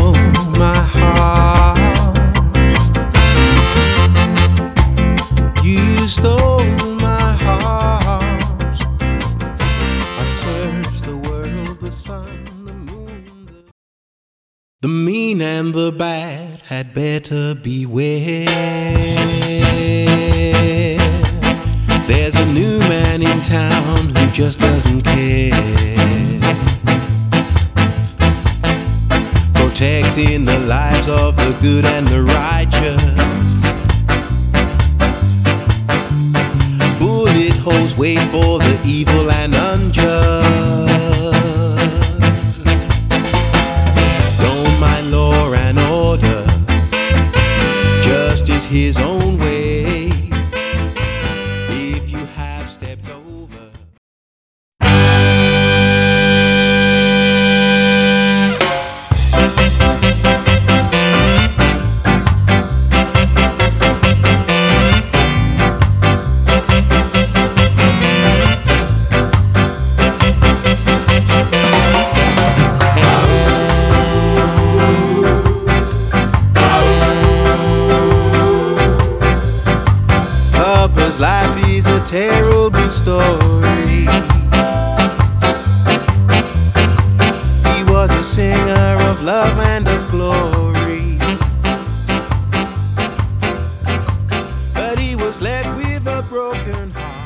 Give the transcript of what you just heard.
stole my heart. You stole my heart. I'd search the world, the sun, the moon, the mean and the bad had better beware. There's a new man in town who just doesn't care. Protecting the lives of the good and the righteous. Bullet holes wait for the evil and unjust. Don't mind law and order, justice his own way. If you have stepped over, Papa's life is a terrible story. He was a singer of love and of glory, but he was left with a broken heart.